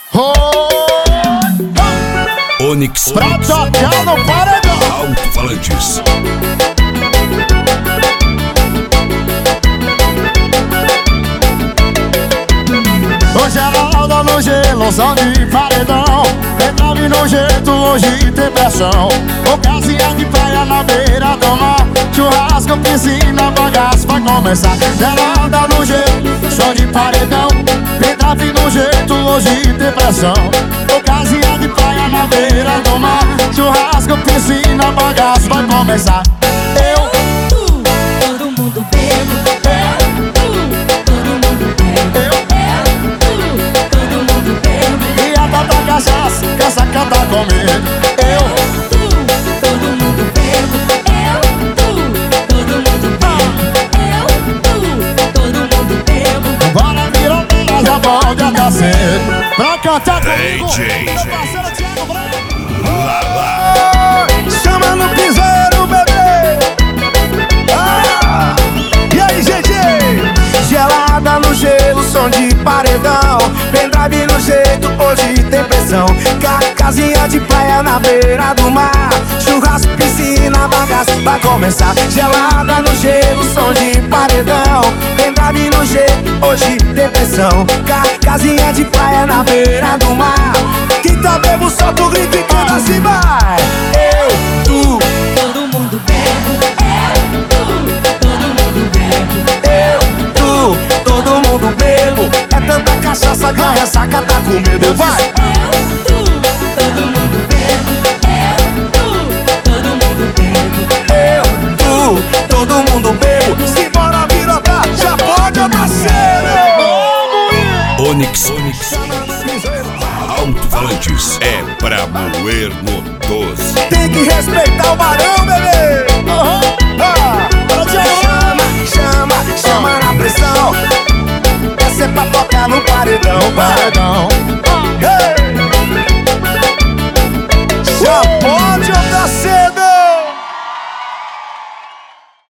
Onix pra tocar no paredão. Alto-falantes. Hoje ela anda no gelo, som de paredão. Entrave no jeito, hoje tem pressão. Ocasião de praia na beira do mar. Churrasco, piscina, bagaço vai começar. Ela anda no gelo, som de paredão. Entrave no jeito, hoje tem pressão. Ocasião de praia na beira do mar. Churrasco, piscina, bagaço vai começar. Todo mundo bebo. Cachaça, quer cantar comigo? Todo mundo bebo. Todo mundo bebo. Todo mundo bebo. Bora virar bela, já pode até cedo. Pra cantar comigo, DJ. meu parceiro Thiago Branco. Chama no piseiro, bebê. E aí, GG? Gelada no gelo, som de paredão. Pendrive no jeito, hoje tem pressão. Casinha de praia na beira do mar. Churrasco, piscina, bagaço vai começar. Gelada no gelo, som de paredão. Pendrive no jeito, hoje tem pressão. Casinha de praia na beira do mar. Quem tá bebo, solta o grito e canta assim, vai. Eu, tu, Todo mundo bebe. Todo mundo bebe. eu, tu, todo mundo bebo. É tanta cachaça que a ressaca tá com medo. Vai! Todo mundo bebe. Todo mundo bebe. Eu, tu, todo mundo bebo. Simbora virotar, já pode nascer. Onix Alto-falantes é pra moer no 12. Tem que respeitar o barão, bebê. Chama na pressão. Essa é pra tocar no paredão. Paredão. Hey! Chama.